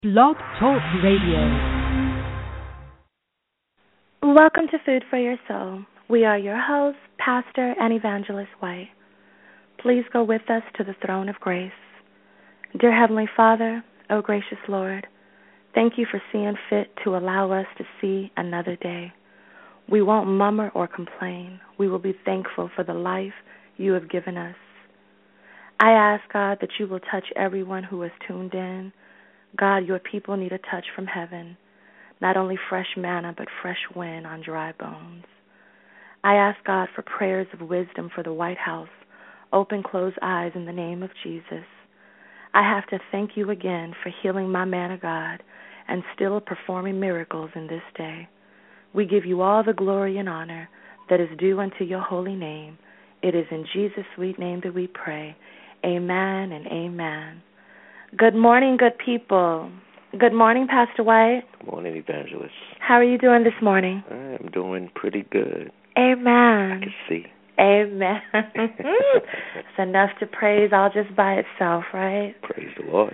Blog Talk Radio. Welcome to Food for Your Soul. We are your hosts, Pastor and Evangelist White. Please go with us to the throne of grace. Dear Heavenly Father, O gracious Lord, thank you for seeing fit to allow us to see another day. We won't murmur or complain. We will be thankful for the life you have given us. I ask, God, that you will touch everyone who is tuned in. God, your people need a touch from heaven, not only fresh manna, but fresh wind on dry bones. I ask, God, for prayers of wisdom for the White House. Open closed eyes in the name of Jesus. I have to thank you again for healing my man of God and still performing miracles in this day. We give you all the glory and honor that is due unto your holy name. It is in Jesus' sweet name that we pray. Amen and amen. Good morning, good people. Good morning, Pastor White. Good morning, Evangelist. How are you doing this morning? I'm doing pretty good. Amen. I can see. Amen. It's enough to praise all just by itself, right? Praise the Lord.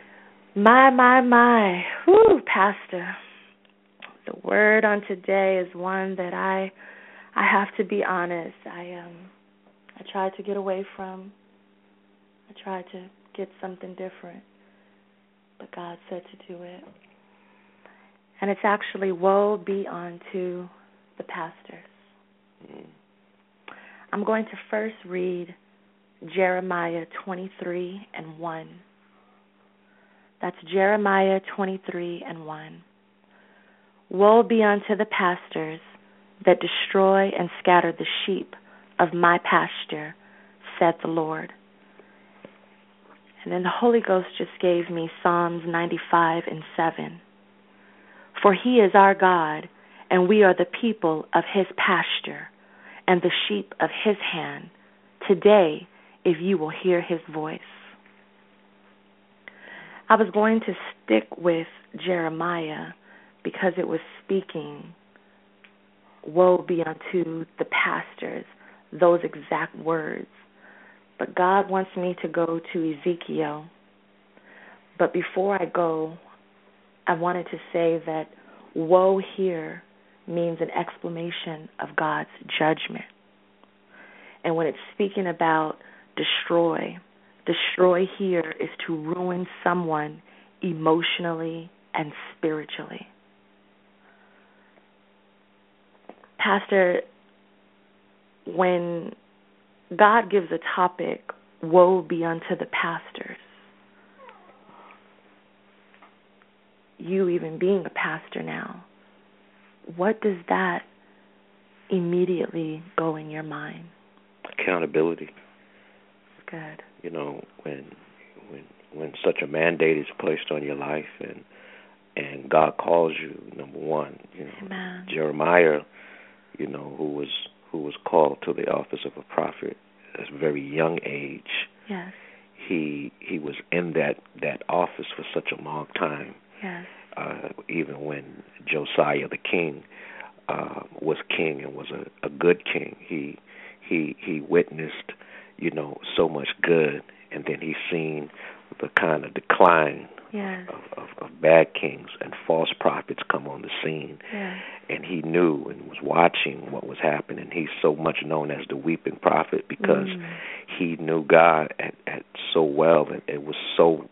My. Whew, Pastor. The word on today is one that I have to be honest. I tried to get away from. I tried to get something different, but God said to do it. And it's actually woe be unto the pastors. I'm going to first read Jeremiah 23:1. That's Jeremiah 23:1. Woe be unto the pastors that destroy and scatter the sheep of my pasture, said the Lord. And then the Holy Ghost just gave me Psalms 95:7. For he is our God, and we are the people of his pasture, and the sheep of his hand. Today, if you will hear his voice. I was going to stick with Jeremiah because it was speaking, woe be unto the pastors, those exact words. But God wants me to go to Ezekiel. But before I go, I wanted to say that woe here means an exclamation of God's judgment. And when it's speaking about destroy here is to ruin someone emotionally and spiritually. Pastor, when God gives a topic, woe be unto the pastors. You even being a pastor now, what does that immediately go in your mind? Accountability. Good. You know, when such a mandate is placed on your life and God calls you, number one, you know, Amen. Jeremiah, you know, who was called to the office of a prophet at a very young age. Yes. He was in that office for such a long time. Yes. Even when Josiah the king was king and was a good king, he witnessed, you know, so much good, and then he seen the kind of decline yes. of bad kings and false prophets come on the scene. Yes. And he knew and was watching what was happening. He's so much known as the weeping prophet because he knew God at so well, and it was so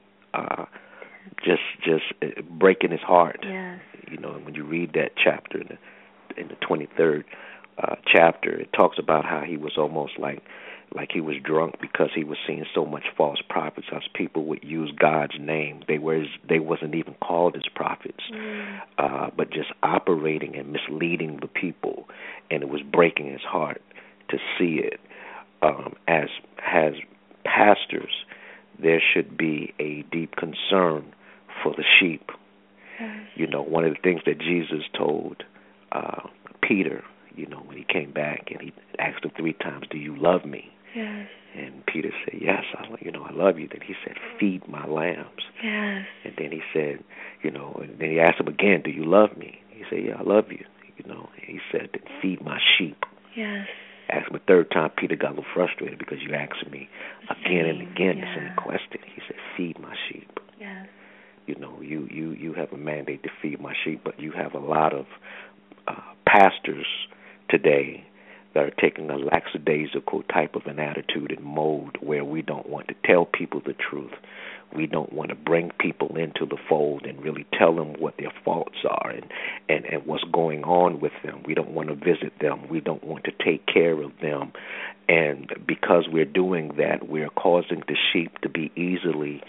just breaking his heart. Yes. You know, and when you read that chapter in the 23rd chapter, it talks about how he was almost like he was drunk because he was seeing so much false prophets. As people would use God's name, they wasn't even called as prophets, but just operating and misleading the people, and it was breaking his heart to see it. As pastors, there should be a deep concern for the sheep. Yes. You know, one of the things that Jesus told Peter, you know, when he came back and he asked him 3 times, "Do you love me?" Yes. And Peter said, "Yes, I love you." Then he said, "Feed my lambs." Yes. And then he said, you know, and then he asked him again, "Do you love me?" He said, "Yeah, I love you." You know, and he said, "Then feed my sheep." Yes. Asked him a 3rd time. Peter got a little frustrated because you asked me again and again the same question. He said, "Feed my sheep." Yes. you have a mandate to feed my sheep, but you have a lot of pastors today that are taking a lackadaisical type of an attitude and mode where we don't want to tell people the truth. We don't want to bring people into the fold and really tell them what their faults are and what's going on with them. We don't want to visit them. We don't want to take care of them. And because we're doing that, we're causing the sheep to be easily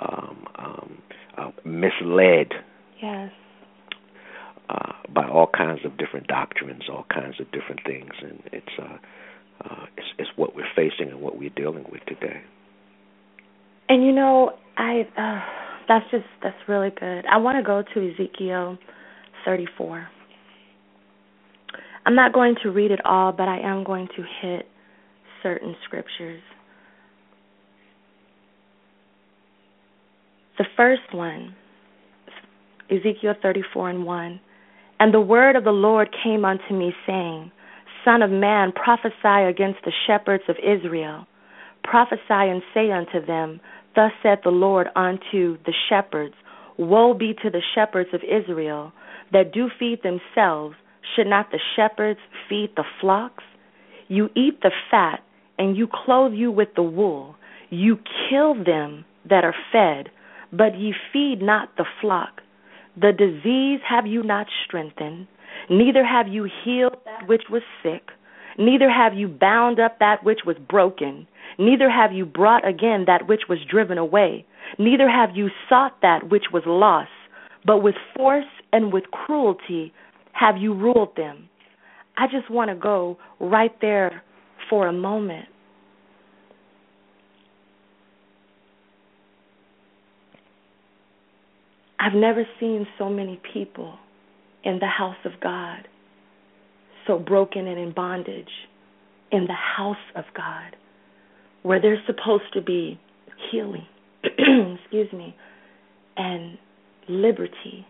misled. Yes. By all kinds of different doctrines, all kinds of different things, and it's what we're facing and what we're dealing with today. And that's really good. I want to go to Ezekiel 34. I'm not going to read it all, but I am going to hit certain scriptures. The first one, Ezekiel 34:1. And the word of the Lord came unto me, saying, Son of man, prophesy against the shepherds of Israel. Prophesy and say unto them, Thus saith the Lord unto the shepherds, Woe be to the shepherds of Israel, that do feed themselves. Should not the shepherds feed the flocks? You eat the fat, and you clothe you with the wool. You kill them that are fed, but ye feed not the flock. The disease have you not strengthened, neither have you healed that which was sick, neither have you bound up that which was broken, neither have you brought again that which was driven away, neither have you sought that which was lost, but with force and with cruelty have you ruled them. I just want to go right there for a moment. I've never seen so many people in the house of God so broken and in bondage in the house of God, where there's supposed to be healing, and liberty.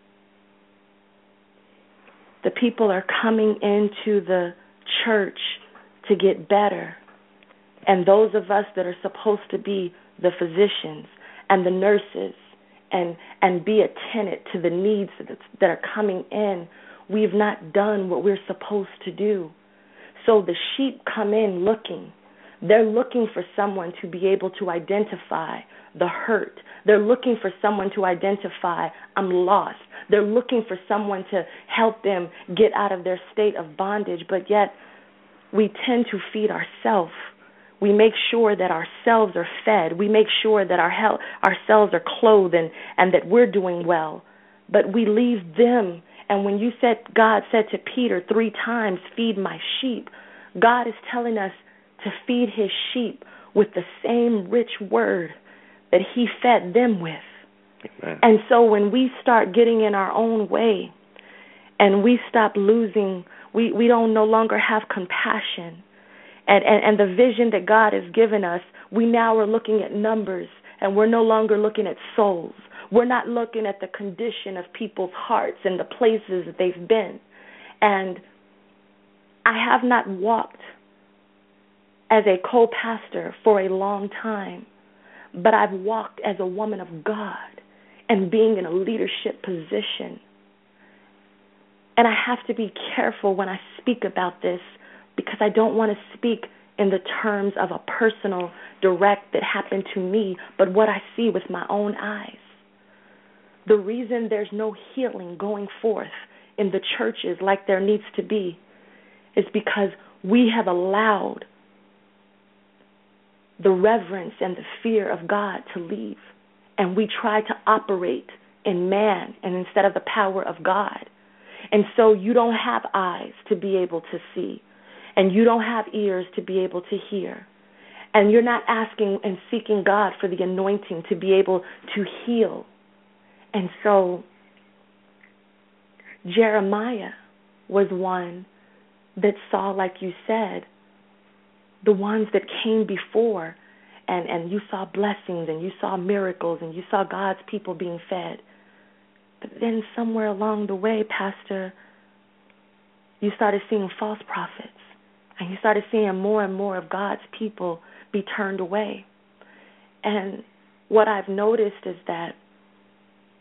The people are coming into the church to get better, and those of us that are supposed to be the physicians and the nurses and be attentive to the needs that are coming in, we've not done what we're supposed to do. So the sheep come in looking. They're looking for someone to be able to identify the hurt. They're looking for someone to identify, I'm lost. They're looking for someone to help them get out of their state of bondage, but yet we tend to feed ourselves. We make sure that ourselves are fed. We make sure that ourselves are clothed and that we're doing well. But we leave them. And when God said to Peter 3 times, feed my sheep, God is telling us to feed his sheep with the same rich word that he fed them with. Amen. And so when we start getting in our own way and we stop losing, we don't no longer have compassion. And the vision that God has given us, we now are looking at numbers, and we're no longer looking at souls. We're not looking at the condition of people's hearts and the places that they've been. And I have not walked as a co-pastor for a long time, but I've walked as a woman of God and being in a leadership position. And I have to be careful when I speak about this, because I don't want to speak in the terms of a personal direct that happened to me, but what I see with my own eyes. The reason there's no healing going forth in the churches like there needs to be is because we have allowed the reverence and the fear of God to leave, and we try to operate in man and instead of the power of God. And so you don't have eyes to be able to see, and you don't have ears to be able to hear. And you're not asking and seeking God for the anointing to be able to heal. And so Jeremiah was one that saw, like you said, the ones that came before, and you saw blessings and you saw miracles and you saw God's people being fed. But then somewhere along the way, Pastor, you started seeing false prophets. And you started seeing more and more of God's people be turned away. And what I've noticed is that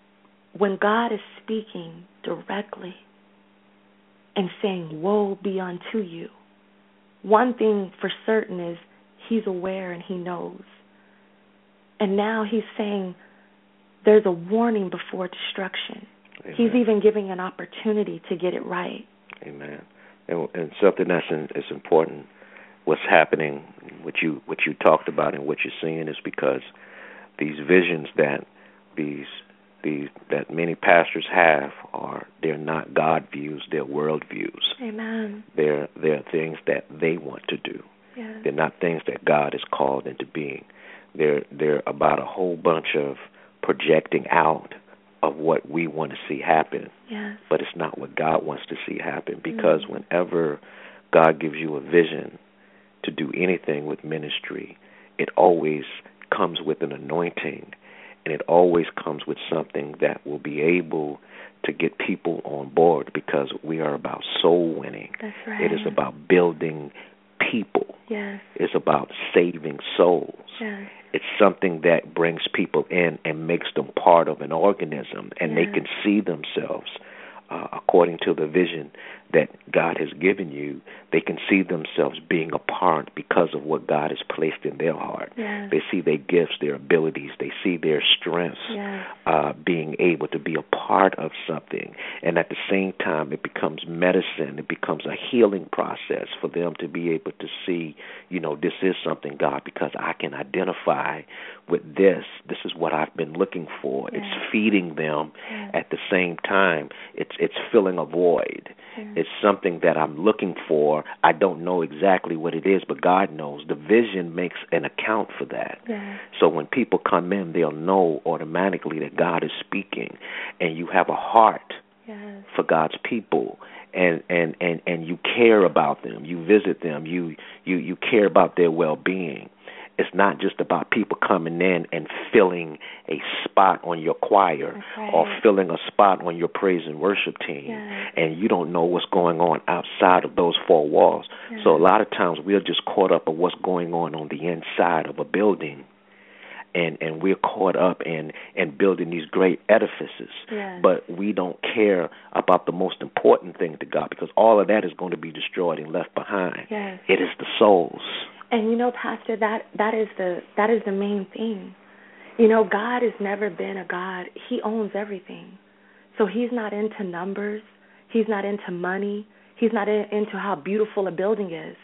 when God is speaking directly and saying, woe be unto you, one thing for certain is he's aware and he knows. And now he's saying there's a warning before destruction. Amen. He's even giving an opportunity to get it right. Amen. And something that's important, what's happening, what you talked about and what you're seeing is because these visions that that many pastors have they're not God views, they're world views. Amen. They're things that they want to do. Yes. They're not things that God has called into being. They're about a whole bunch of projecting out of what we want to see happen. Yes. But it's not what God wants to see happen, because whenever God gives you a vision to do anything with ministry, it always comes with an anointing, and it always comes with something that will be able to get people on board, because we are about soul winning. That's right. It is about building people. Yes. It's about saving souls. Yes. It's something that brings people in and makes them part of an organism, and they can see themselves according to the vision that God has given you. They can see themselves being a part because of what God has placed in their heart. Yes. They see their gifts, their abilities. They see their strengths being able to be a part of something. And at the same time, it becomes medicine. It becomes a healing process for them to be able to see, this is something, God, because I can identify with this. This is what I've been looking for. Yes. It's feeding them. Yes. At the same time, it's filling a void. Yes. It's something that I'm looking for. I don't know exactly what it is, but God knows. The vision makes an account for that. Yes. So when people come in, they'll know automatically that God is speaking, and you have a heart for God's people, and you care about them. You visit them. You care about their well-being. It's not just about people coming in and filling a spot on your choir or filling a spot on your praise and worship team, and you don't know what's going on outside of those four walls. So a lot of times we're just caught up in what's going on the inside of a building, and we're caught up in building these great edifices, but we don't care about the most important thing to God, because all of that is going to be destroyed and left behind. It is the souls. And Pastor, that is the main thing. God has never been a God. He owns everything. So he's not into numbers. He's not into money. He's not into how beautiful a building is.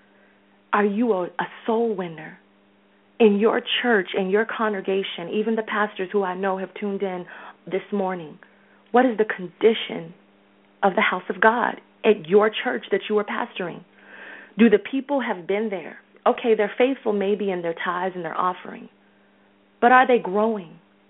Are you a soul winner? In your church, in your congregation, even the pastors who I know have tuned in this morning, what is the condition of the house of God at your church that you are pastoring? Do the people have been there? Okay, they're faithful maybe in their tithes and their offering, but are they growing?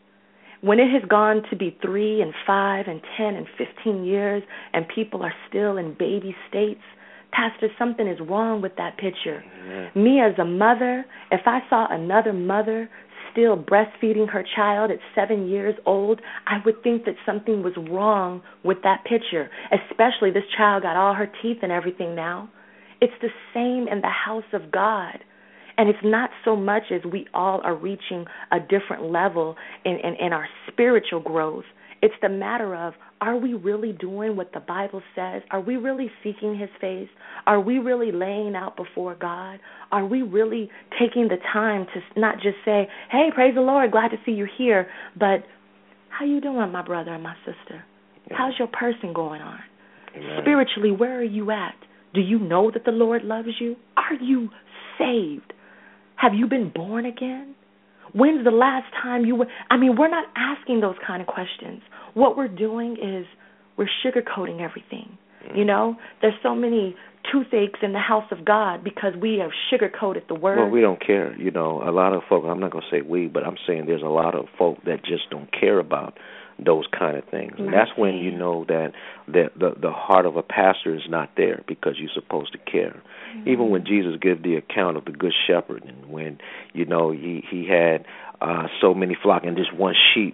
When it has gone to be 3 and 5 and 10 and 15 years and people are still in baby states, Pastor, something is wrong with that picture. Me as a mother, if I saw another mother still breastfeeding her child at 7 years old, I would think that something was wrong with that picture, especially this child got all her teeth and everything now. It's the same in the house of God. And it's not so much as we all are reaching a different level in our spiritual growth. It's the matter of, are we really doing what the Bible says? Are we really seeking his face? Are we really laying out before God? Are we really taking the time to not just say, hey, praise the Lord, glad to see you here, but how you doing, my brother and my sister? How's your person going on? Spiritually, where are you at? Do you know that the Lord loves you? Are you saved? Have you been born again? When's the last time you were? We're not asking those kind of questions. What we're doing is we're sugarcoating everything. There's so many toothaches in the house of God because we have sugarcoated the word. Well, we don't care. A lot of folk, I'm not going to say we, but I'm saying there's a lot of folk that just don't care about those kind of things. And that's when you know that the heart of a pastor is not there, because you're supposed to care. Even when Jesus gave the account of the good shepherd, and when, he had so many flock and just one sheep,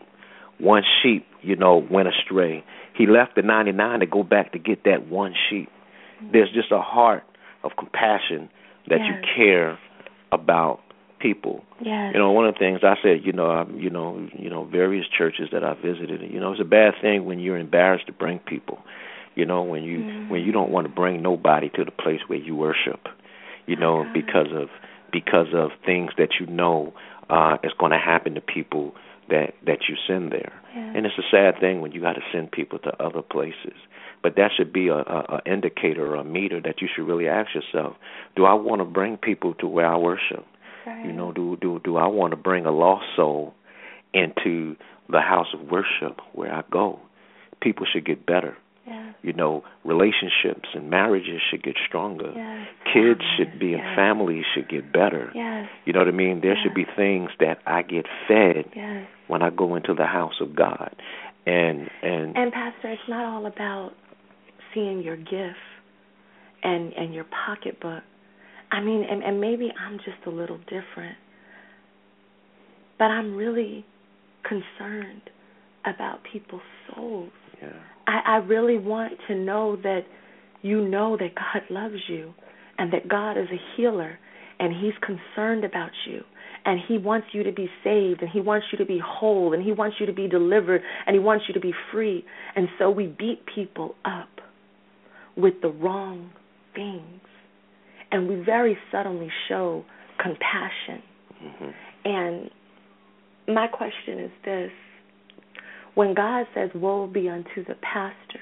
went astray. He left the 99 to go back to get that one sheep. There's just a heart of compassion that you care about people. Yes. One of the things I said, various churches that I visited, it's a bad thing when you're embarrassed to bring people. When you don't want to bring nobody to the place where you worship, because of things that is going to happen to people that you send there. Yeah. And it's a sad thing when you got to send people to other places. But that should be a indicator or a meter that you should really ask yourself, do I want to bring people to where I worship? Right. Do I want to bring a lost soul into the house of worship where I go? People should get better. Yes. Relationships and marriages should get stronger. Yes. Kids should be in families should get better. Yes. You know what I mean? There should be things that I get fed when I go into the house of God. And Pastor, it's not all about seeing your gift and your pocketbook. I mean, and maybe I'm just a little different, but I'm really concerned about people's souls. Yeah. I really want to know that you know that God loves you and that God is a healer and He's concerned about you and He wants you to be saved and He wants you to be whole and He wants you to be delivered and He wants you to be free. And so we beat people up with the wrong things. And we very subtly show compassion. Mm-hmm. And my question is this. When God says, woe be unto the pastors,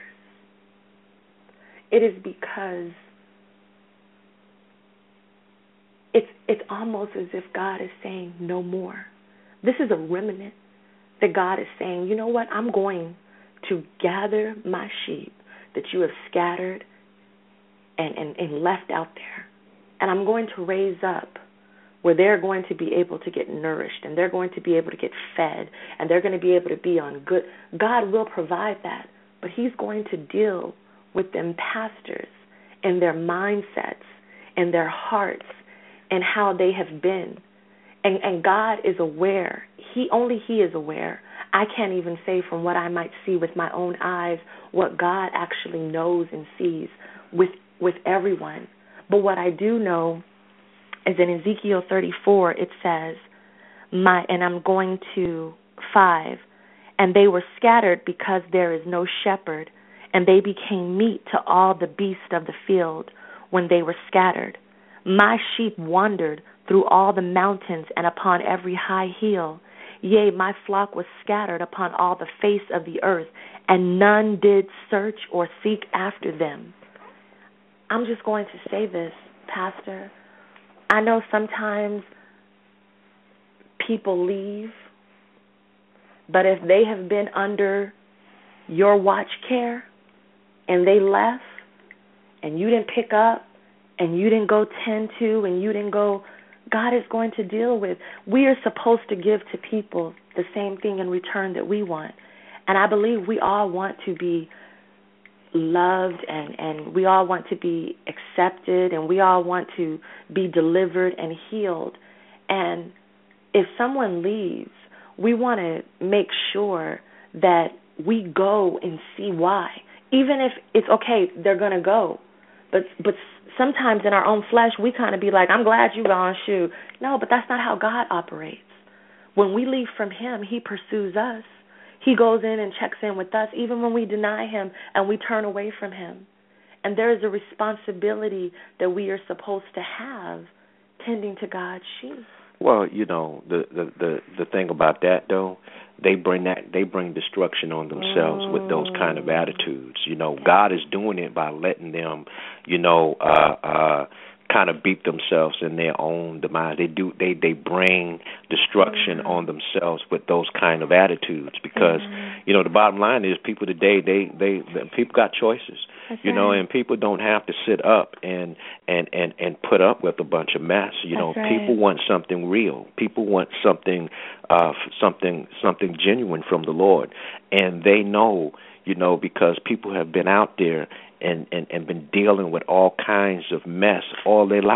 it is because it's almost as if God is saying no more. This is a remnant that God is saying, you know what, I'm going to gather my sheep that you have scattered and left out there. And I'm going to raise up where they're going to be able to get nourished and they're going to be able to get fed and they're going to be able to be on good. God will provide that, but He's going to deal with them pastors and their mindsets and their hearts and how they have been. And God is aware. He is aware. I can't even say from what I might see with my own eyes what God actually knows and sees with everyone. But what I do know is in Ezekiel 34, it says, and I'm going to 5, and they were scattered because there is no shepherd, and they became meat to all the beasts of the field when they were scattered. My sheep wandered through all the mountains and upon every high hill. Yea, my flock was scattered upon all the face of the earth, and none did search or seek after them. I'm just going to say this, Pastor. I know sometimes people leave, but if they have been under your watch care and they left and you didn't pick up and you didn't go tend to and you didn't go, God is going to deal with. We are supposed to give to people the same thing in return that we want. And I believe we all want to be loved and we all want to be accepted and we all want to be delivered and healed. And if someone leaves, we want to make sure that we go and see why. Even if it's okay, they're going to go. But sometimes in our own flesh, we kind of be like, I'm glad you're gone, shoot. No, but that's not how God operates. When we leave from Him, He pursues us. He goes in and checks in with us, even when we deny Him and we turn away from Him. And there is a responsibility that we are supposed to have tending to God's sheep. Well, the thing about that though, they bring destruction on themselves with those kind of attitudes. God is doing it by letting them, kind of beat themselves in their own demise. They bring destruction on themselves with those kind of attitudes because the bottom line is people today people got choices. That's right. And people don't have to sit up and put up with a bunch of mess. That's right. People want something real. People want something genuine from the Lord, and they know, because people have been out there and been dealing with all kinds of mess all their life.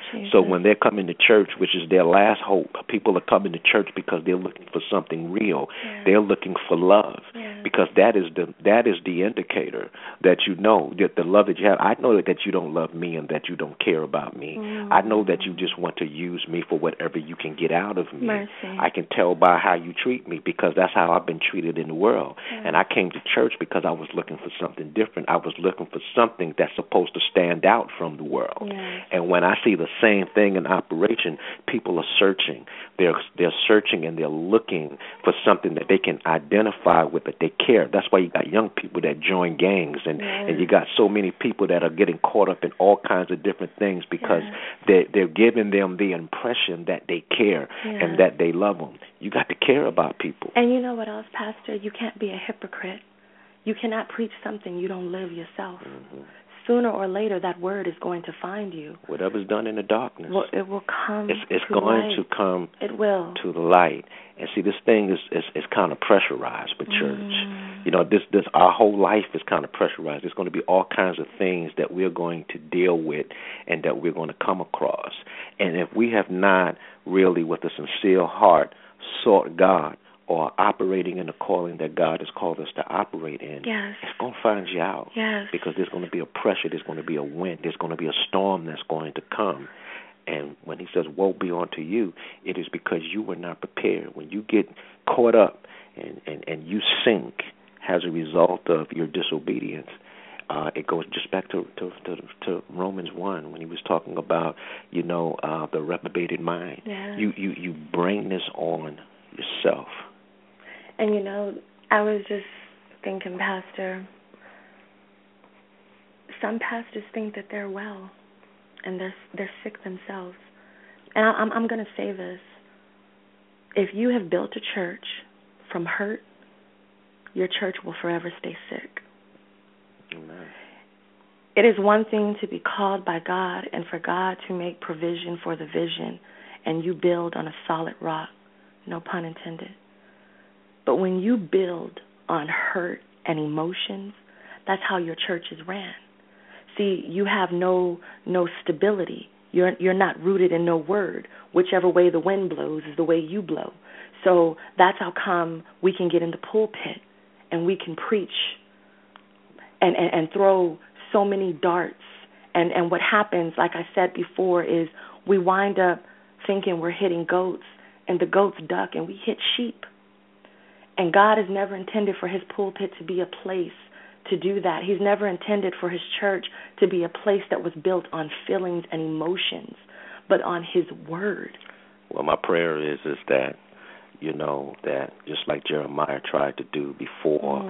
Jesus. So when they're coming to church, which is their last hope, people are coming to church because they're looking for something real. Yes. They're looking for love, yes. because that is the indicator that you know that the love that you have. I know that you don't love me and that you don't care about me. I know that you just want to use me for whatever you can get out of me. Mercy. I can tell by how you treat me, because that's how I've been treated in the world. Yes. And I came to church because I was looking for something different. I was looking for something that's supposed to stand out from the world. Yes. And when I see the same thing in operation, people are searching. They're searching and they're looking for something that they can identify with, that they care. That's why you got young people that join gangs, and you got so many people that are getting caught up in all kinds of different things, because they're giving them the impression that they care and that they love them. You got to care about people. And you know what else, Pastor? You can't be a hypocrite. You cannot preach something you don't live yourself. Mm-hmm. Sooner or later, that word is going to find you. Whatever's done in the darkness, it will come. It's to going light. to come. It will to the light. And see, this thing is kind of pressurized with church. You know, this our whole life is kind of pressurized. There's going to be all kinds of things that we're going to deal with and that we're going to come across. And if we have not really, with a sincere heart, sought God, or operating in the calling that God has called us to operate in, it's going to find you out. Yes. Because there's going to be a pressure, there's going to be a wind, there's going to be a storm that's going to come. And when he says, woe be unto you, it is because you were not prepared. When you get caught up and you sink as a result of your disobedience, it goes just back to Romans 1 when he was talking about, the reprobated mind. Yes. You bring this on yourself. And, I was just thinking, Pastor, some pastors think that they're well, and they're sick themselves. And I'm going to say this. If you have built a church from hurt, your church will forever stay sick. Amen. It is one thing to be called by God and for God to make provision for the vision, and you build on a solid rock, no pun intended. But when you build on hurt and emotions, that's how your church is ran. See, you have no stability. You're not rooted in no word. Whichever way the wind blows is the way you blow. So that's how come we can get in the pulpit and we can preach and throw so many darts. And what happens, like I said before, is we wind up thinking we're hitting goats, and the goats duck, and we hit sheep. And God has never intended for his pulpit to be a place to do that. He's never intended for his church to be a place that was built on feelings and emotions, but on his word. Well, my prayer is that, that just like Jeremiah tried to do before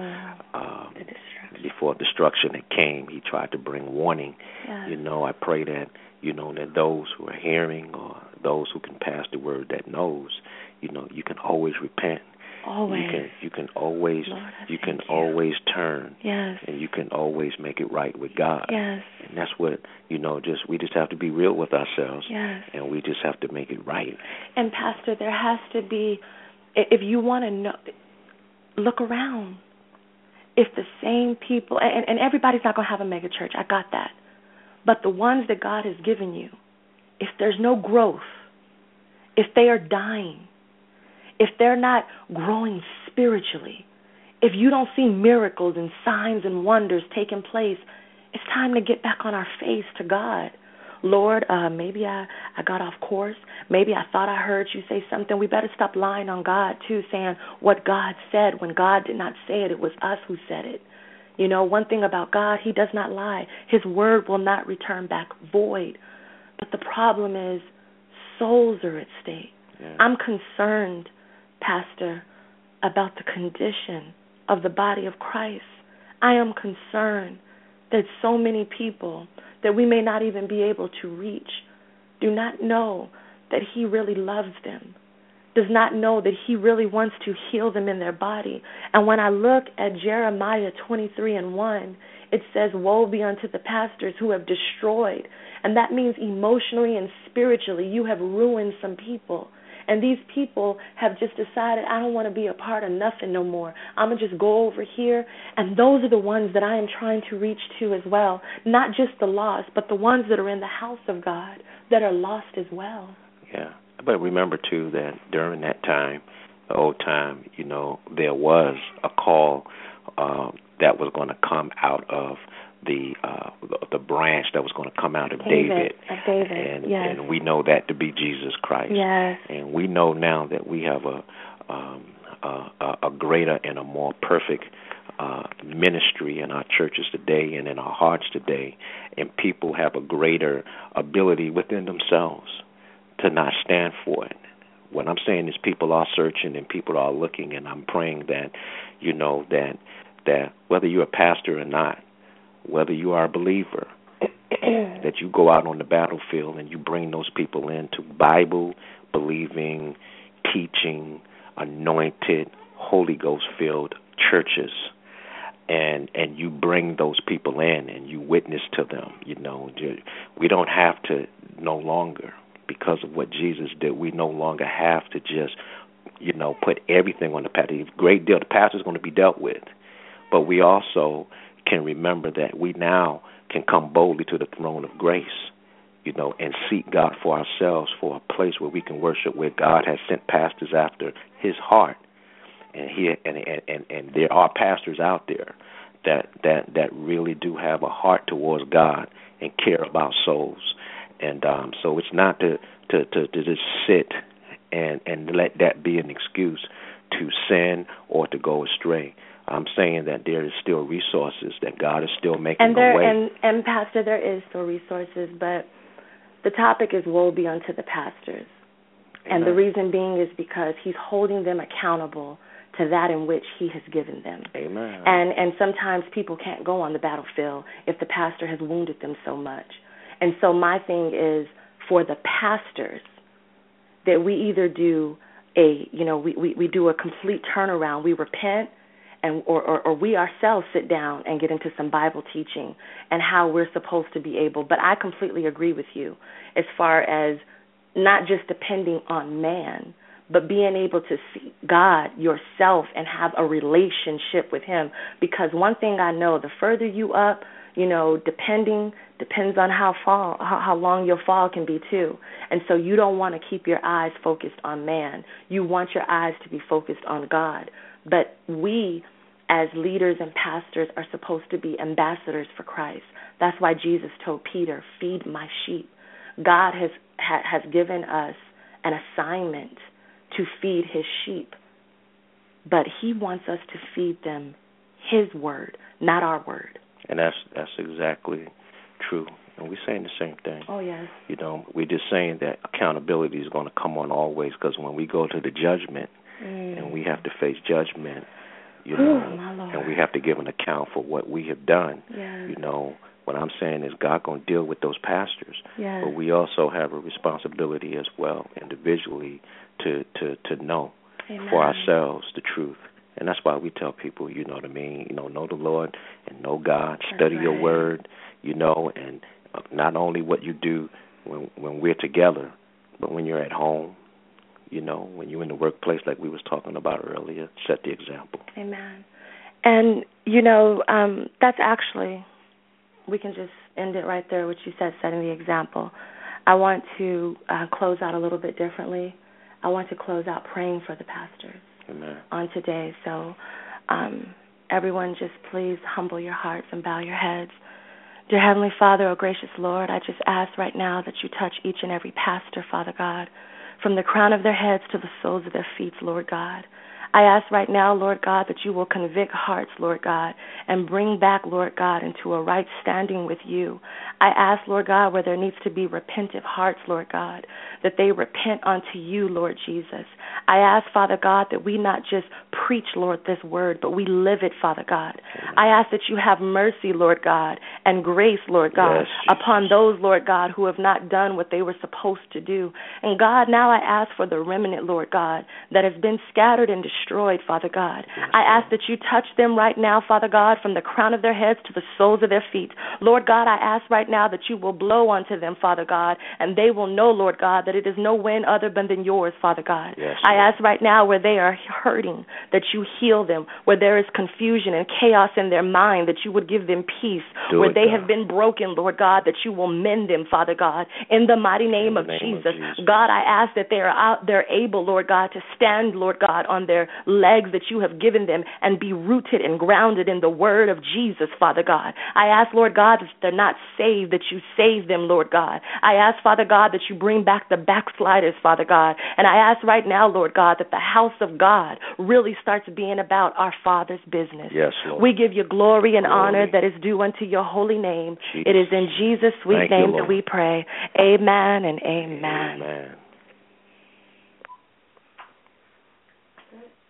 destruction that came, he tried to bring warning. Yes. I pray that, that those who are hearing or those who can pass the word that knows, you can always repent. Always. You can always Lord, always turn. Yes. And you can always make it right with God. Yes. And that's what, we just have to be real with ourselves. Yes. And we just have to make it right. And Pastor, there has to be, if you want to know, look around. If the same people, and everybody's not going to have a mega church, I got that. But the ones that God has given you, if there's no growth, if they are dying, if they're not growing spiritually, if you don't see miracles and signs and wonders taking place, it's time to get back on our face to God. Lord, maybe I got off course. Maybe I thought I heard you say something. We better stop lying on God, too, saying what God said when God did not say it. It was us who said it. One thing about God, he does not lie. His word will not return back void. But the problem is souls are at stake. Yeah. I'm concerned, Pastor, about the condition of the body of Christ. I am concerned that so many people that we may not even be able to reach do not know that he really loves them, does not know that he really wants to heal them in their body. And when I look at Jeremiah 23:1, it says, woe be unto the pastors who have destroyed. And that means emotionally and spiritually you have ruined some people. And these people have just decided, I don't want to be a part of nothing no more. I'm going to just go over here. And those are the ones that I am trying to reach to as well. Not just the lost, but the ones that are in the house of God that are lost as well. Yeah. But remember, too, that during that time, the old time, there was a call that was going to come out of the branch that was going to come out of David. And, yes. And we know that to be Jesus Christ. Yes. And we know now that we have a greater and a more perfect ministry in our churches today and in our hearts today, and people have a greater ability within themselves to not stand for it. What I'm saying is people are searching and people are looking, and I'm praying that, that whether you're a pastor or not, whether you are a believer, that you go out on the battlefield and you bring those people into Bible-believing, teaching, anointed, Holy Ghost-filled churches, and you bring those people in and you witness to them. We don't have to no longer, because of what Jesus did, we no longer have to just, put everything on the pastor. A great deal, the pastor's going to be dealt with. But we also can remember that we now can come boldly to the throne of grace, and seek God for ourselves, for a place where we can worship, where God has sent pastors after His heart, and there are pastors out there that really do have a heart towards God and care about souls, and so it's not to just sit and let that be an excuse to sin or to go astray. I'm saying that there is still resources, that God is still making a way. And Pastor, there is still resources, but the topic is woe be unto the pastors. Amen. And the reason being is because He's holding them accountable to that in which He has given them. Amen. And sometimes people can't go on the battlefield if the pastor has wounded them so much. And so my thing is for the pastors that we either do we do a complete turnaround, we repent, and or we ourselves sit down and get into some Bible teaching and how we're supposed to be able. But I completely agree with you as far as not just depending on man, but being able to see God yourself and have a relationship with Him. Because one thing I know, the further you up, depends on how long your fall can be too. And so you don't want to keep your eyes focused on man. You want your eyes to be focused on God. But we, as leaders and pastors, are supposed to be ambassadors for Christ. That's why Jesus told Peter, feed my sheep. God has given us an assignment to feed His sheep, but He wants us to feed them His word, not our word. And that's exactly true. And we're saying the same thing. Oh, yes. We're just saying that accountability is going to come on always, because when we go to the judgment and we have to face judgment, and we have to give an account for what we have done, yes. What I'm saying is God going to deal with those pastors, yes. but we also have a responsibility as well, individually, to know Amen. For ourselves the truth. And that's why we tell people, know the Lord and know God, study right. your word, and not only what you do when we're together, but when you're at home, when you're in the workplace, like we was talking about earlier, set the example. Amen. And, that's actually, we can just end it right there, what you said, setting the example. I want to close out a little bit differently. I want to close out praying for the pastors. Amen. On today. So everyone, just please humble your hearts and bow your heads. Dear Heavenly Father, oh gracious Lord, I just ask right now that you touch each and every pastor, Father God, from the crown of their heads to the soles of their feet, Lord God. I ask right now, Lord God, that you will convict hearts, Lord God, and bring back, Lord God, into a right standing with you. I ask, Lord God, where there needs to be repentant hearts, Lord God, that they repent unto you, Lord Jesus. I ask, Father God, that we not just preach, Lord, this word, but we live it, Father God. I ask that you have mercy, Lord God, and grace, Lord God, Yes, upon those, Lord God, who have not done what they were supposed to do. And God, now I ask for the remnant, Lord God, that has been scattered and destroyed, Father God. Yes, I ask that you touch them right now, Father God, from the crown of their heads to the soles of their feet. Lord God, I ask right now that you will blow onto them, Father God, and they will know, Lord God, that it is no wind other than yours, Father God. Yes, I ask right now where they are hurting, that you heal them, where there is confusion and chaos in their mind, that you would give them peace, where they have been broken, Lord God, that you will mend them, Father God, in the mighty name of Jesus. God, I ask that they're able, Lord God, to stand, Lord God, on their legs that you have given them and be rooted and grounded in the word of Jesus, Father God. I ask, Lord God, that they're not saved, that you save them, Lord God. I ask, Father God, that you bring back the backsliders, Father God. And I ask right now, Lord God, that the house of God really starts being about our Father's business. Yes, Lord. We give you glory and honor that is due unto your holy name. Jesus. It is in Jesus' sweet Thank name you, that we pray. Amen and amen. Amen.